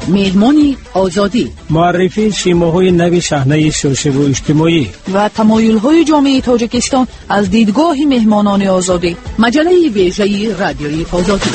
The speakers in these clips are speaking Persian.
مهمان آزادی، معرفی شیماهای نوی صحنه سیاسی و اجتماعی و تمایل‌های جامعه تاجیکستان از دیدگاه مهمانان آزادی. مجله ویژه رادیوی آزادی.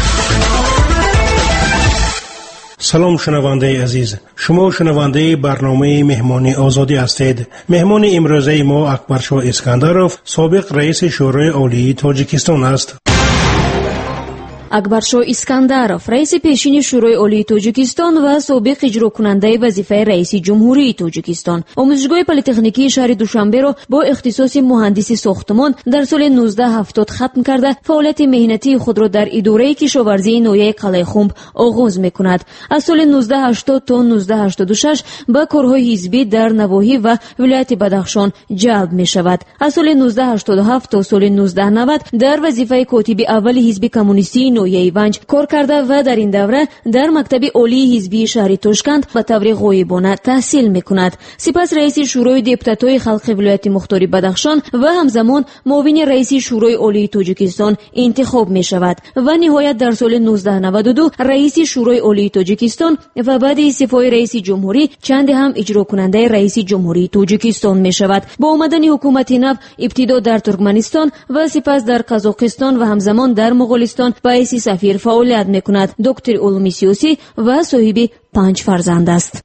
سلام شنونده عزیز، شما شنونده برنامه مهمانی آزادی هستید. مهمان امروزه ما اکبرشاه اسکندرов، سابق رئیس شورای عالی تاجیکستان است. اکبرشاه اسکندرов رئیس پیشین شورای عالی تاجیکستان و سابق اجرا کننده وظیفه رئیس جمهوری تاجیکستان، آموزشگاه پلی‌تکنیکی شهر دوشنبه را با اختصاص مهندسی ساختمان در سال 1970 ختم کرده فعالیت مهنتی خود را در اداره کشاورزی نویه قلعه خنب آغاز می‌کند. از سال 1980 تا 1986 به کارهای حزبی در نواحی و ولایت بدخشان جلب می‌شود. از سال 1987 تا سال 1990 در وظیفه کاتب اول حزب کمونیستی نویه ایونج کار کرده و در این دوره در مکتب عالی حزبی شهر تاشکند به طور غایبانه تحصیل میکند. سپس رئیس شورای دپوتات‌های خلق ولایت مختار بدخشان و همزمان معاون رئیس شورای عالی تاجیکستان انتخاب می شود و نهایت در سال 1992 رئیس شورای عالی تاجیکستان و بعد استعفای رئیس جمهوری چند هم اجرا کننده رئیس جمهوری تاجیکستان می شود. با آمدن حکومت نو ابتدا در ترکمنستان و سپس در قزاقستان و همزمان در مغولستان به سفیر فعالیت میکند. دکتر علوم سیاسی و صاحب 5 فرزند است.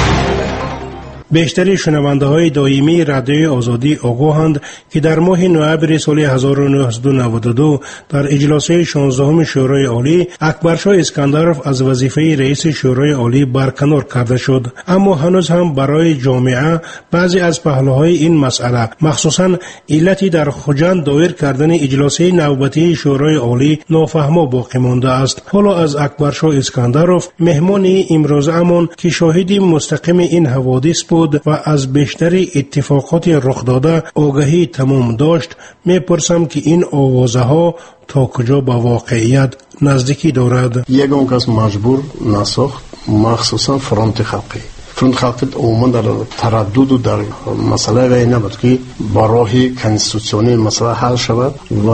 بیشتری شنونده های دائمی رادیوی آزادی آگاهند که در ماه نوامبر سال 1992 در اجلاس 16 شورای عالی اکبرشاه اسکندرov از وظیفه رئیس شورای عالی برکنار کرده شد. اما هنوز هم برای جامعه بعضی از پهلوهای این مسئله، مخصوصا علتی در خوجند دایر کردن اجلاس نوبتی شورای عالی، نافهما باقی مانده است. حالا از اکبرشاه اسکندرov، مهمان امروز امان که شاهد مستقیم این حوادث بود و از بیشتری اتفاقات رخ داده آگاهی تمام داشت، میپرسم که این آوازه ها تا کجا به واقعیت نزدیکی دارد. یگان کس مجبور نساخت، مخصوصا فرانت خلقی. فرانت خلقی عموما در تردد و در مسئله وی نبود که با راه کنستیتوسیونی مسئله حل شود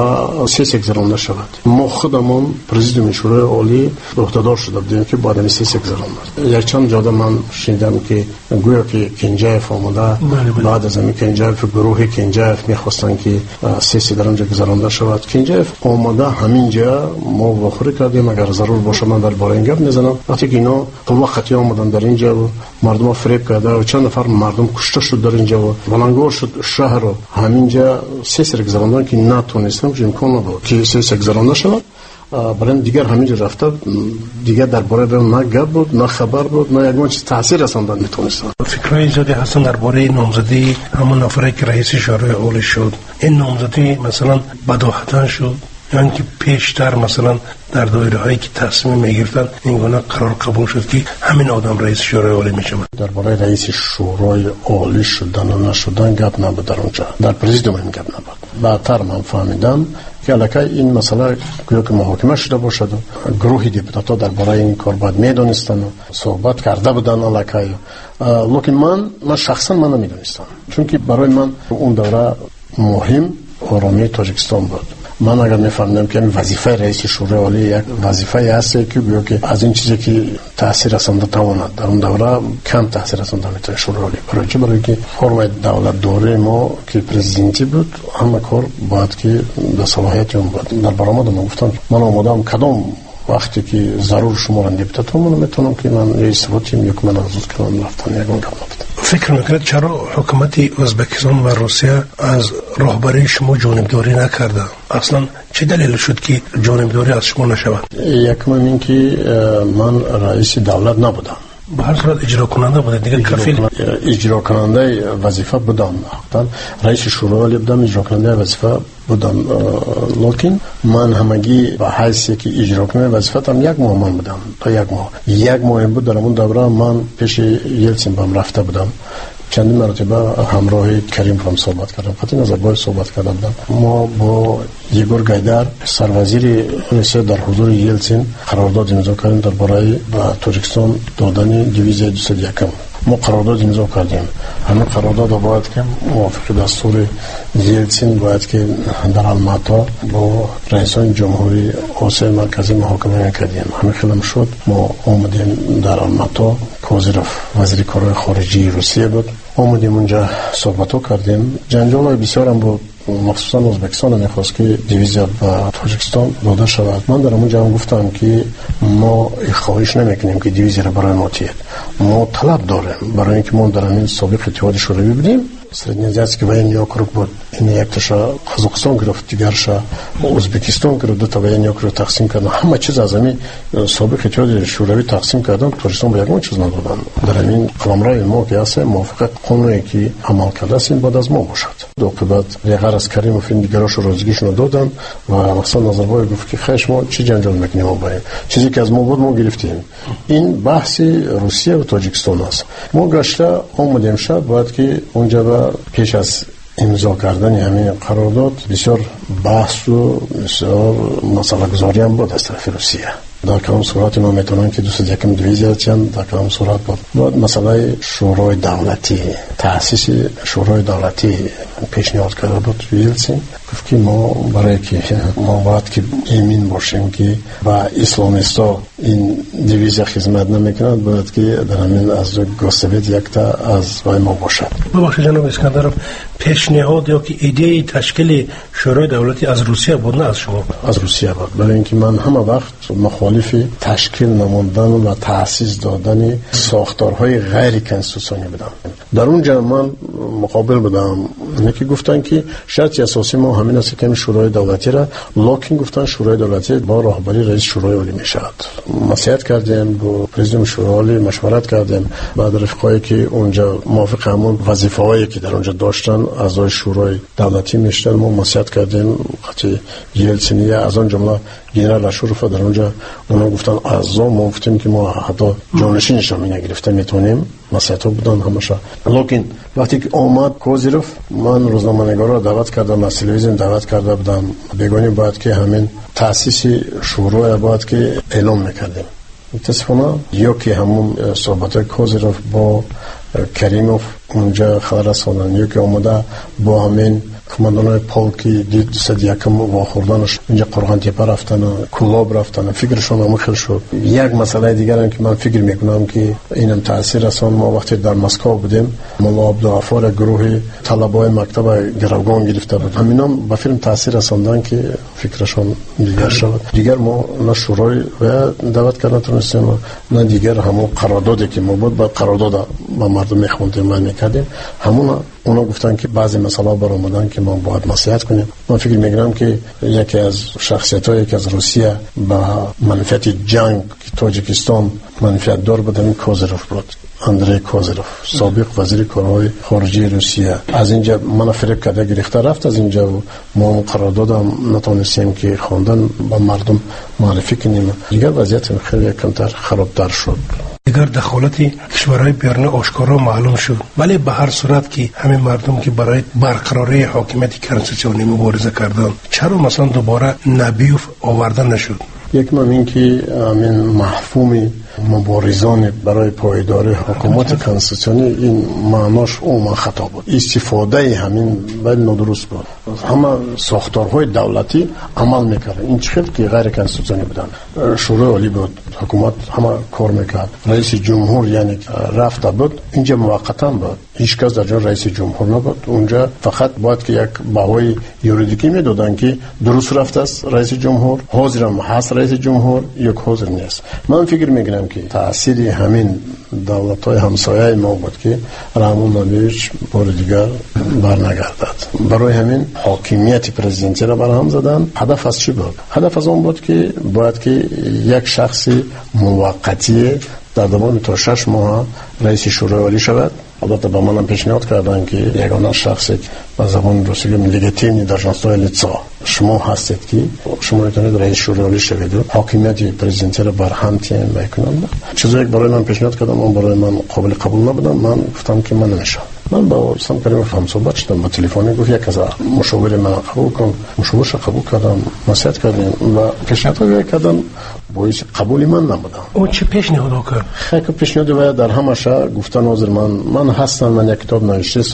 و سیاسی گذرانده شود. ما خودمون پرزیدنت شورای عالی عهدهدار شده بودیم که بعد از سیاسی گذرانده. یک چند جاده من شنیدم که گویا که کنجایف آمده بعد از همین کنجایف گروه کنجایف میخواستن که سیاسی در اونجا گذرانده شود. کنجایف آمده همینجا ما واخوری کردیم. اگر ضرور باشه من درباره این گپ میزنم. وقتی که اینا تا وقتی آمدن در اینجا و مردم فریب کرده و چند نفر مردم کشته شد در اینجا و بلنگار شد شهر رو همینجا سیاسی گذراندن که نتونستم چه امکان نداشت که سیاسی گذرانده شود. برای دیگر همینجا رفته دیگر درباره نه گپ بود نه خبر بود نه یگان چیز تاثیر رساندن میتونستن. فکرای زیادی هستن درباره نامزدی همون نفری که رئیس شورای عالی شد. این نامزدی مثلا بداهتن شد، یعنی که پیشتر مثلا در دایره هایی که تصمیم میگرفتن این گونه قرار قبول شد که همین آدم رئیس شورای عالی میشه. درباره رئیس شورای عالی شدن و نشدن گپ نبود در اونجا، در پرزیدیوم این گپ نبود. بعدتر من فهمیدم که الکی این مسئله گویا که محاکمه شده باشد و گروهی دپوتاتا درباره این کار باید میدونستن و صحبت کرده بودن الکی. لیکن من شخصا من نمیدونستم، چون که برای من اون دوره مهم آرامی تاجیکستان بود. من اگر میفهمیدم که وظیفه رئیس شورای عالی یک وظیفه است که گویا که از این چیزی که تاثیر رسانده تواند در اون دوره کم تاثیر رسانده میتونه شورای عالی. برای که فرم دولت دوره ما که پرزیدنتی بود همه کار باید که به صلاحیت اون بود. در برآمد من گفتم من آمادم کدام وقتی که ضرور شما را دپوتات من میتونم که من رئیس وقتیم یک من از کنم رفتن یگان گپ نبود. فکر میکنید چرا حکومت ازبکستان و روسیه از راهبری شما جانبداری نکرده؟ اصلا چه دلیل شد که جانبداری از شما نشود؟ یکم این که من رئیس دولت نبودم، به هر صورت اجرا کننده بوده دیگه، کفیل اجرا کننده وظیفه بودم. رئیس شورای عالی بودم، اجرا کننده وظیفه بودم. لیکن من همگی به حیثی که اجرا کننده وظیفه تام یک ماه من بودم تا یک ماه بود. در اون دوره من پیش یلتسین بام رفته بودم، چندین مرتبه همراه کریم هم صحبت کردم، فقط نظربای صحبت کردم. ما با یگور گایدار سروازیر روسیه در حضور یلتسین قرارداد امضا کردیم درباره به تاجیکستان دادن دیویز 201. ما قرارداد امضا کردیم. همین قرارداد باید که موافق دستور یلتسین باید که در الماتا با رئیسان جمهوری آسیای مرکزی محاکمه کردیم. همین خیلی شد. ما آمدیم در الماتا، کوزیروف وزیر کارهای خارجی روسیه بود، آمدیم اونجا صحبتو کردیم. جنجال بسیار هم بود، مخصوصا ازبکستان میخواست که دیویزیا به تاجیکستان داده شود. من در اونجا هم گفتم که ما خواهش نمیکنیم که دیویزیا را برای ما تید، ما طلب داریم برای اینکه ما در همین سابق اتحاد شوروی بودیم. سردنیازی که военный округ بود، این یک تاشا قزاقستان گرفت، دیگرشا ازبکستان گرفت، دو تا военный округ تقسیم کردن. همه چیز از همین سابق اتحاد شوروی تقسیم کردن، تاجیکستان به یگان چیز ندادن. در همین قلمرو ما که هست موافق قانونی که عمل کرده است این باید از ما باشد. دو بعد غیر از کریموف این دیگراش روزگیشون دادن و مثلا نظربای گفت که خیش ما چی جنجال میکنیم، ما باید چیزی که از ما بود ما گرفتیم. این بحث روسیه و تاجیکستان است. ما گشته آمدیم شب باید که اونجا پیش از امضا کردن همین قرارداد بسیار بحث و بسیار مسئله گذاری هم بود از طرف روسیه. در کدام صورت ما میتونن که 201 دیویزیا چند در کدام صورت بود مسئله شورای دولتی، تأسیس شورای دولتی پیشنهاد کرده بود یلتسین. گفت که ما برای که ما باید که ایمن باشیم که با اسلامیستا این دیویزیا خدمت نمیکند، باید که در همین از گوسویت یک تا از وای ما باشد. ببخشید جناب اسکندرов، پیشنهاد یا که ایده تشکیل شورای دولتی از روسیه بود نه از شما؟ از روسیه بود، برای اینکه من همه وقت مخالف تشکیل نمودن و تأسیس دادن ساختارهای غیر کنستیتوسیونی بودم. در اونجا من مقابل بودم. یکی گفتن که شرط اساسی ما همین است که شورای دولتی را، لکن گفتن شورای دولتی با رهبری رئیس شورای عالی میشود. نصیحت کردیم با پرزیدنت شورای عالی، مشورت کردیم. بعد رفقایی که اونجا موافق همون وظیفه‌هایی که در اونجا داشتن اعضای شورای دولتی میشدن، ما نصیحت کردیم. خاطر یلتسینیه از اون جمله گنرال اشوروف در اونجا اونا گفتن اعضا ما گفتیم که ما حتی جانشینش هم نگرفته میتونیم. نصیحت بودن همشه. لکن وقتی که آمد کوزیروف، من روزنامه‌نگارا را دعوت کردم، از تلویزیون دعوت کرده بودم. بگونی باید که همین تأسیس شورای باید که اعلام میکردیم. متاسفانه یا که همون صحبت کوزیروف با کریموف اونجا خبر رساندن، یا که آمده با همین کماندانای پولکی دید 201 واخوردنش اینجا قرغان تپه رفتن، کلاب رفتن، فکرشون هم خیلی شد. یک مسئله دیگر هم که من فکر میکنم که اینم تاثیر رسان، ما وقتی در مسکو بودیم مولا عبدالغفار گروه طلبای مکتب گروگان گرفته بود، همینام به فیلم تاثیر رساندن که فکرشون دیگر شد. دیگر ما نه شورای و دعوت کردن تونستیم، نه دیگر همون قراردادی که ما بود با قرارداد با مردم میخوندیم و میکردیم. همون اونا گفتن که بعضی مسائل برآمدن که ما باید نصیحت کنیم. من فکر میکنم که یکی از شخصیتایی که از روسیه با منفعت جنگ که تاجیکستان منفعت دار بود همین کوزیروف بود، اندری کوزیروف، سابق وزیر کارهای خارجی روسیه. از اینجا من فکر کرده گرفته رفت از اینجا و ما قراردادم نتونستیم که خواندن با مردم معرفی کنیم. دیگر وضعیت خیلی کمتر خرابتر شد. دیگر دخالت کشورهای بیرون آشکارا معلوم شد، ولی به هر صورت که همه مردم که برای برقراری حاکمیت کنستیتوسیونی مبارزه کردن، چرا مثلا دوباره نبیوف آورده نشد؟ یک این که همین مفهوم مبارزان برای پایداری حکومت کنستیتوسیونی این معناش عموما خطا بود. استفاده همین باید ندرست بود. همه ساختارهای دولتی عمل میکرد. این چیزی که غیر کنستیتوسیونی بودن. شورای عالی بود، حکومت همه کار میکرد. رئیس جمهور یعنی رفته بود، اینجا موقتا بود. هیچ کس در جای رئیس جمهور نبود. اونجا فقط باید که یک بهایی یوریدیکی میدادن که درست رفته است رئیس جمهور، حاضرم هست رئیس جمهور، یک حاضر نیست. من فکر میکنم که تأثیر همین دولت‌های همسایه ما بود که رحمان نبیویچ بار دیگر برنگردد. برای همین حاکمیت پرزیدنتی را برهم زدن. هدف از چی بود؟ هدف از اون بود که باید که یک شخص موقتی در زمان تا 6 ماه رئیس شورای عالی شود. البته با منم پیشنهاد کردن که یگانه شخصی با زبان روسی لگیتیمی در جنسای لیتسا شما هستید که شما میتونید رئیس شورای عالی شوید و حاکمیت پرزیدنتی را برهم تعیین بکنید. چیزی که برای من پیشنهاد کردم اون برای من قابل قبول نبود. من گفتم که من نمیشم. من با سام کریموف هم صحبت کردم با تلفنی، گفت یک از مشاور من قبول کن. مشاورش قبول کردم، نصیحت کردیم و پیشنهاد کردم باعث قبول من نبودم. او چه پیشنهاد کرد؟ خیلی پیشنهاد و در همش گفتن حاضر من هستم، من یک کتاب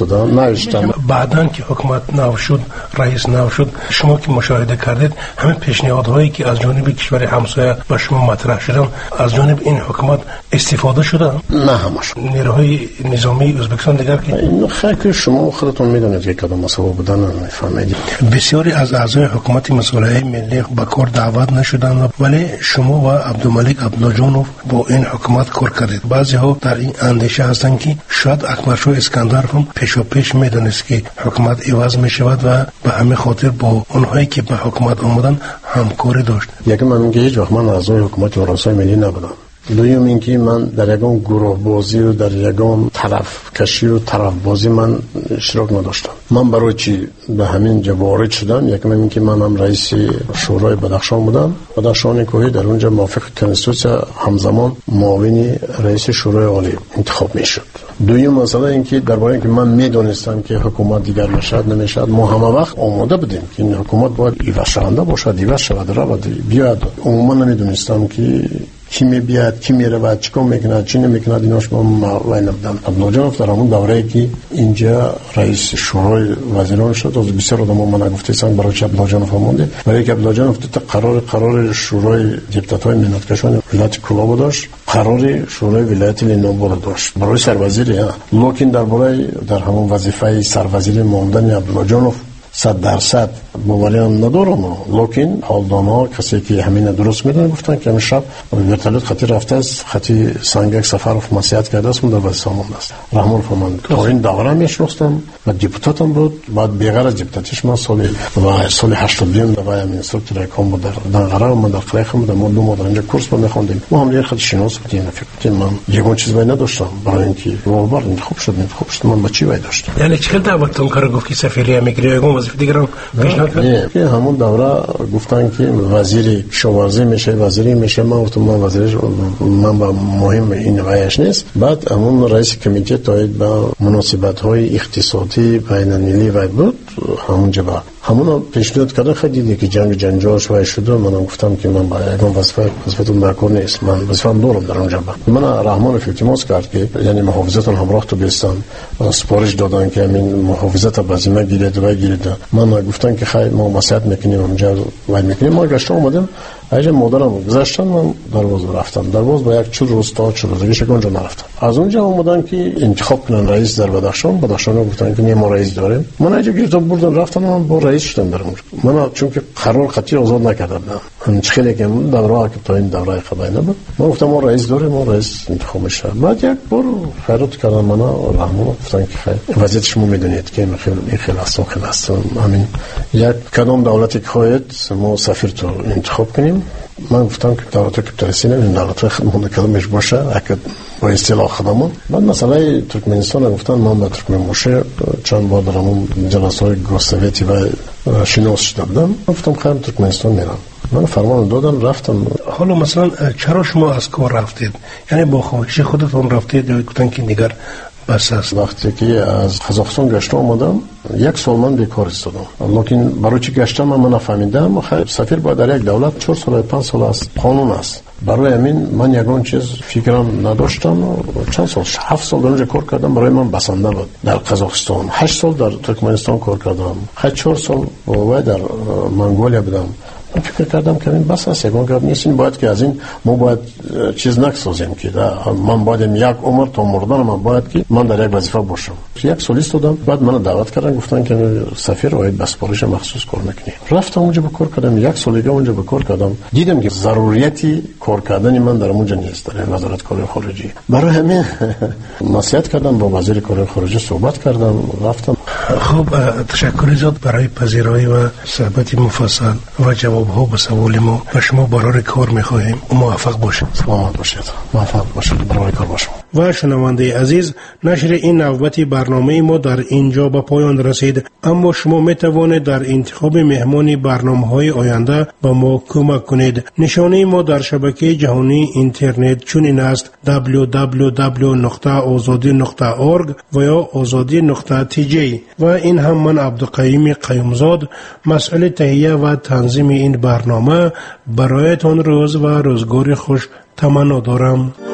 نوشتم. بعداً که حکومت نو شد، رئیس نو شد، شما که مشاهده کردید همه پیشنهادهایی که از جانب کشور همسایه و شما مطرح شدن از جانب این حکومت استفاده شده؟ نه همش. نیروهای نظامی ازبکستان دیگر که این خیلی شما خودتون میدونید که کدام مسئله بودن میفهمید. بسیاری از اعضای حکومت مصالحه ملی به کار دعوت نشدند، ولی شما و عبدالملک عبدالجانوف با این حکومت کار کردید. بعضی ها در این اندیشه هستند که شاید اکبرشاه اسکندرف هم پیش میدونست که حکومت عوض می شود و به همین خاطر با اونهایی که به حکومت آمدن همکاری داشت. یکی من میگه هیچ وقت من اعضای حکومت شورای ملی نبودم. دوم اینکه من در یگان گروه بازی و در یگان طرف کشی و طرف بازی من اشتراک نداشتم. من برای چی به همین جا وارد شدم؟ یکم اینکه من هم رئیس شورای بدخشان بودم. بدخشان کوهی در اونجا موافق کنستیتوسیا همزمان معاون رئیس شورای عالی انتخاب میشد. دوم مسئله اینکه درباره اینکه من میدونستم که حکومت دیگر میشد نمیشد، ما همه وقت آماده بودیم که این حکومت باید ایواز شونده باشد، ایواز شود رود بیاد. عموما نمیدونستم که کی میاد کی میره و چیکار میکنه چی نمیکنه. ایناش ما وای نبودم. عبدالجانوف در همون دوره‌ای که اینجا رئیس شورای وزیران شد از بسیار آدم من گفتم برای چه عبدالجانوف مونده، برای که عبدالجانوف تا قرار شورای دپوتات‌های ملت‌کشان ولایت کلابو داشت، قرار شورای ولایت لینوبو داشت برای سروزیری. لکن در همون وظیفه سروزیری موندن عبدالجانوف 100% باوری ندارم، لکن حالدانها کسی که همین درست میدونن گفتن که امشب ورتالت خطی رفته است، خطی سنگک سفرов مسیحت کرده است و در وظیفه مونده است. رحمان فرمان تا این دوره میشناختم و دپوتاتم بود. بعد بغیر از دپوتاتیش من سال 82 دوای اینستروکتور کام بود در قرار من در قریخم بودم. ما 2 ماه اینجا کورس می‌خوندیم. ما هم یه خط شناس بودیم. فکر کنم من یگان چیز باید نداشتم برای اینکه روبار انتخاب شد من بچی باید داشتم. یعنی چه دعوتتون کار گفت که سفیری میگیره یگان وظیفه دیگه رو پیشنهاد کرد؟ که همون دوره گفتن که وزیر کشاورزی میشه، وزیری میشه. من گفتم من وزیرش من با مهم این وایش نیست. بعد همون رئیس کمیته تایید با مناسبت‌های اقتصادی بین‌المللی و بود همونجا با همون پیشنهاد کردن. خیلی دیگه که جنجال شوی شده. من گفتم که من با یگان وظیفتون برکار نیست، من وظیفه‌ام دارم در اونجا. من رحمان التماس کرد که یعنی محافظتون همراه تو بیستان سپارش دادن که همین محافظت بازیمه گیرید و گیرید. من گفتن که خیلی ما مساعد میکنیم اونجا وای میکنیم. ما گشتم اومدم اجا مادرم گذاشتن من درواز رفتم. درواز با یک 4 روز تا 4 روزگیش اونجا نرفتم. از اونجا اومدن که انتخاب کنن رئیس در بدخشان گفتن که ما رئیس داریم. من اجا گرفتم بردن رفتم من با رئیس شدم در اونجا. من چون که قرار خطی آزاد نکردم من خیلی که دوره که تا این دوره خدای نبود. من گفتم ما رئیس داریم، ما رئیس انتخاب میشه. بعد یک بار خیرات کردن من رحمان گفتن که خیلی وضعیت شما میدونید که خیلی است همین یک کدام دولتی که خواهید ما سفیر تو انتخاب کنیم. من گفتم که دولت کپیتالیستی نمیدونم دولت خودمون کدامش باشه اگه با اصطلاح خودمون. بعد مسئله ترکمنستان گفتن من به ترکمن باشه چند بار درمون جلسه‌های گوسویتی و شناس شدم. گفتم خیر ترکمنستان میرم. من فرمان دادم رفتم. حالا مثلا چرا شما از کار رفتید؟ یعنی با خواهش خودتون رفتید یا گفتن که دیگر بس است؟ وقتی که از قزاقستان گشتم اومدم 1 سال من بیکار استادم. لکن برای چی گشتم من نفهمیدم. سفیر باید در یک دولت 4 سال 5 سال است، قانون است. برای همین من یگان چیز فکرم نداشتم. چند سال 7 سال در اونجا کار کردم. برای من بسنده بود. در قزاقستان 8 سال در ترکمنستان کار کردم. 4 سال و در منگولیا بودم. من فکر کردم که این بس است، یگان کار نیست. این باید که از این ما باید چیز نکسازیم که من باید یک عمر تا مردن من باید که من در یک وظیفه باشم. 1 سال استادم. بعد من دعوت کردن گفتن که سفیر باید بسپارش مخصوص کار میکنی. رفتم اونجا به کار کردم. 1 سال دیگه اونجا به کار کردم. دیدم که ضرورتی کار کردن من در اونجا نیست در وزارت کار خارجی. برای همین نصیحت کردم با وزیر کار خارجی صحبت کردم رفتم. خب تشکر زیاد برای پذیرایی و صحبت مفصل و جواب‌ها به سوال ما و شما برای کار می‌خواهیم موفق باشید. سلامت باشید. موفق باشید. برای کار باشید. و شنونده عزیز، نشر این نوبت برنامه ما در اینجا به پایان رسید، اما شما می توانید در انتخاب مهمان برنامه‌های آینده به ما کمک کنید. نشانه ما در شبکه جهانی اینترنت چنین است: www.azadi.org و یا azadi.tj. و این هم من عبدالقیوم قیومزاد، مسئول تهیه و تنظیم این برنامه، برایتان روز و روزگار خوش تمنا دارم.